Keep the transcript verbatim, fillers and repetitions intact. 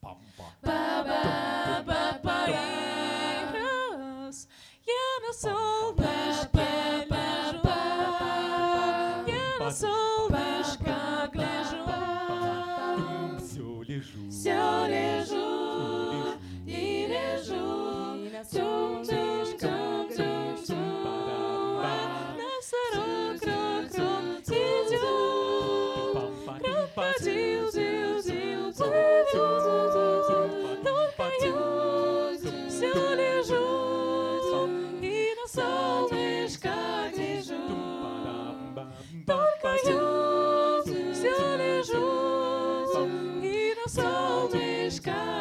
Раз, я на солнышке лежу, я на солнышко гляжу, все лежу, все лежу и лежу, тюм-тюм-тюм-тюм-тюм, носорог крок-крок идет, крокодил дил-дил плывет, только я все лежу и на солнышко гляжу, только я все лежу и на солнышко